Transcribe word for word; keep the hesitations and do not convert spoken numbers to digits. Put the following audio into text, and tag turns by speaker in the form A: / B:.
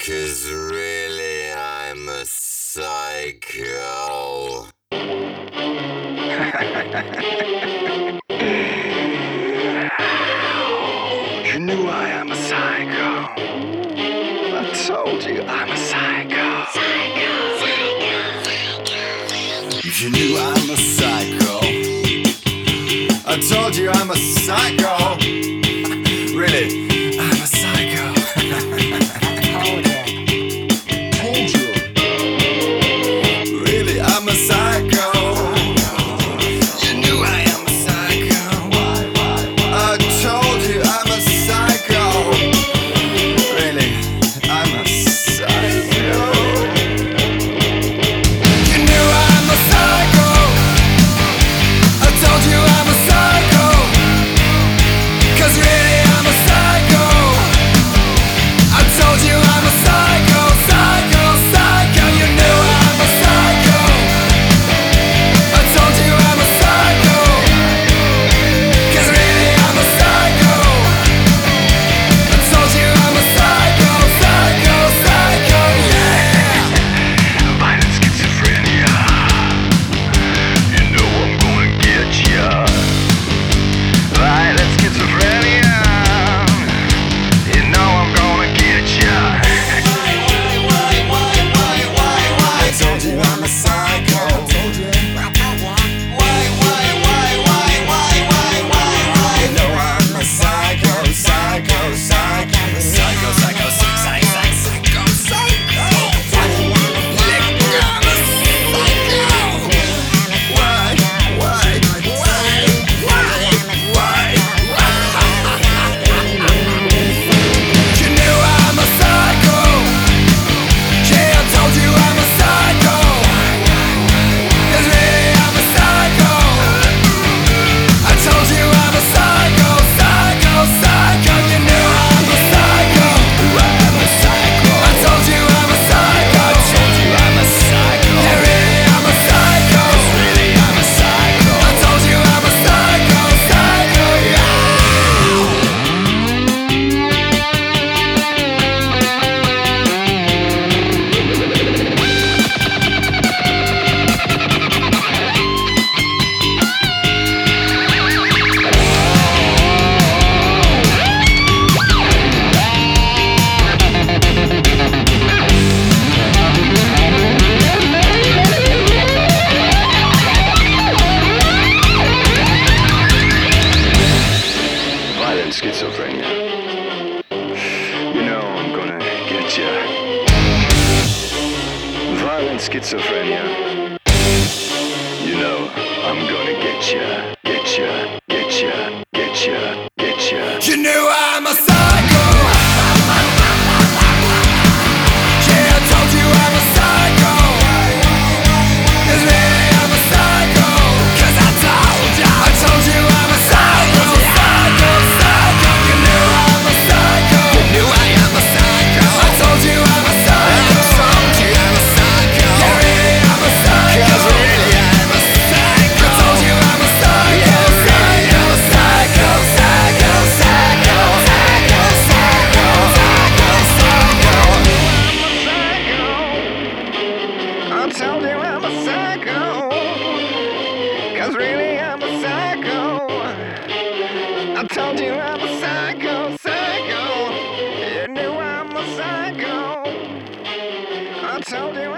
A: 'Cause really I'm a psycho.
B: You knew I am a psycho. I told you I'm a psycho. Psycho,
A: You knew I'm a psycho. I told you I'm a psycho. Really, I'm a psycho.
B: told you.
A: Really, I'm a psycho. You knew I am a psycho. I told you I'm a psycho. Really, I'm a psycho. You knew I'm a psycho. I told you I'm a psycho. 'Cause really I'm a psycho. I told you I'm a psycho, psycho, psycho. You knew I'm a psycho. I told you I'm a psycho. 'Cause really I'm a psycho. I told you I'm a psycho, psycho, psycho, yeah.
B: Violent schizophrenia. You know I'm gonna get ya. Violent schizophrenia. You know I'm gonna get ya.
A: I told you I'm a psycho. Why, why, why, why, why, why, why, why? You know I'm a psycho, psycho, psycho, psycho, psycho, psycho, psycho, psycho. I'm a psycho. Why, why, why, why, why? You knew I'm a psycho. Yeah, I told you I'm a psycho. 'Cause really I'm a psycho. I told you I'm a psycho, psycho, psycho. You knew I'm a psycho. I'm a psycho. I told you I'm a psycho. I told you I'm a psycho. Yeah, really I'm a psycho. Really I'm a psycho. I told you I'm a psycho, psycho, yeah.
B: Violent schizophrenia. You know I'm gonna get ya. Violent schizophrenia. You know I'm gonna get ya, get ya, get ya, get ya, get ya.
A: You knew I'm a psycho. Yeah, I told you I'm a psycho. 'Cause really I'm a psycho. 'Cause I told you, I told you I'm a psycho, psycho, psycho. You knew I'm a psycho. You knew I am a psycho. I told you I'm a psycho. I told you I'm a psycho. Yeah, really I'm a psycho. 'Cause really I'm a psycho. I told you I'm a psycho. Yeah, really I'm a psycho, psycho, psycho, psycho, psycho, psycho, psycho.
B: I told you I'm a psycho. 'Cause really I'm a psycho. I told you I'm a psycho, psycho. You knew I'm a psycho. I told you